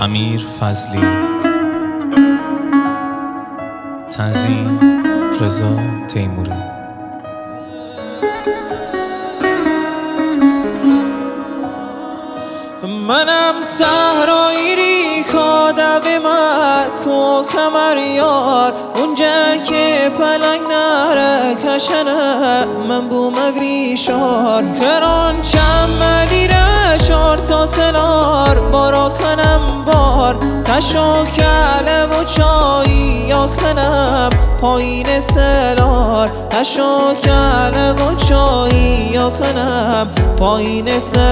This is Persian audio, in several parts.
امیر فضلی. تنظیم رضا تیموری. منم صحرایی ریکا دب مکو کمر یار اونجا که پلنگ نره کشنه من بوم بیشار کران چم مدیره شار تا تلار بارا کنم بار تشو کله و چایی یا کنم پایین تلار تشو کله و چایی یا کنم پایین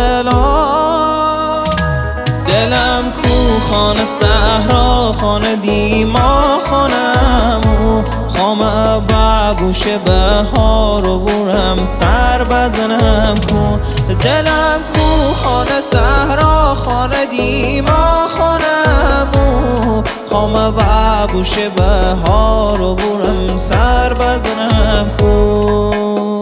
تلار دلم کو خانه صحرا خانه دیما خانمو خامه ببوش بهار و بورم سر بزنم کو دلم کو خانه صحرا خانه دیما خانمو خامه ببوش بهار و بورم سر بزنم کو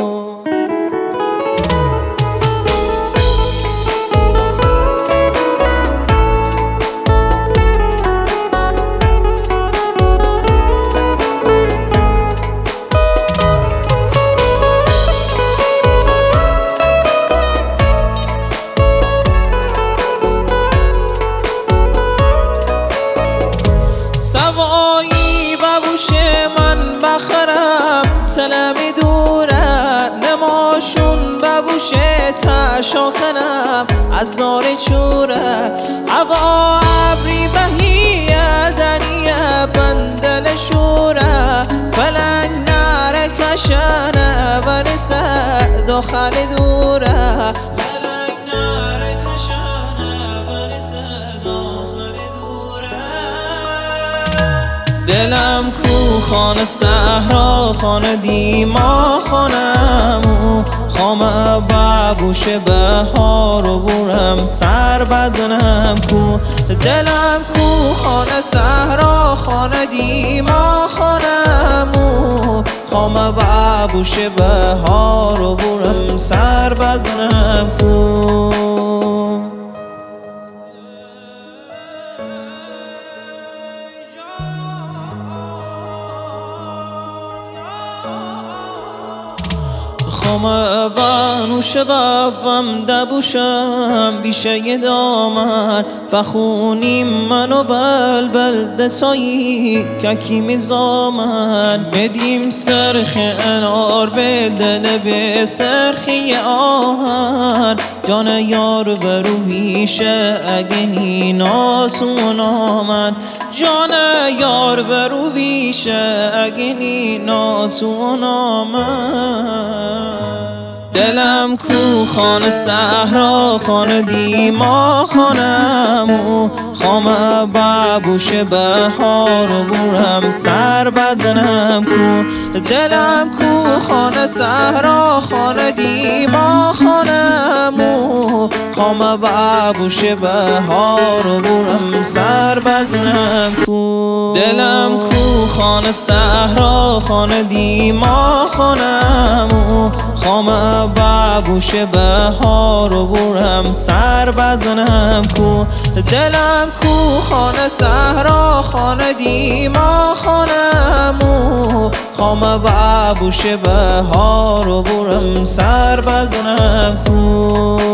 سوایی ببوش من بخرم تلمی دوره نماشون ببوشه تشا کنم از زار چوره هوا ابری بهیه دنیه بندل شوره پلنگ نره کشنه برسه داخل دوره دلم کو خانه صحرا خانه دیما خانمو خامه ببوش بهار و بورم سر بزنم کو دلم کو خانه صحرا خانه دیما خانمو خامه ببوش بهار و بورم سر بزنم کو خامه بنوش بفم دبوشم بیشه دامن بخونیم منو بلبل دتایی ککی میزامن بدیم سرخ انار به دل به سرخی آهن جان یار برو بیشه اگه نیناسونا من جان یار برو بیشه اگه نیناسونا من دلم کو خانه صحرا خانه دیما خانمو خامه ببوش بهار و بورم سر بزنم کو دلم کو خانه صحرا خانه دیما خانمو خامه ببوش بهار و بورم سر بزنم کو دلم کو خانه صحرا خانه دیما خانمو خامه ببوش بهار و بورم سر بزنم کو دلم کو خانه صحرا خانه دیما خانمو خامه ببوش بهار و بورم سر بزنم کو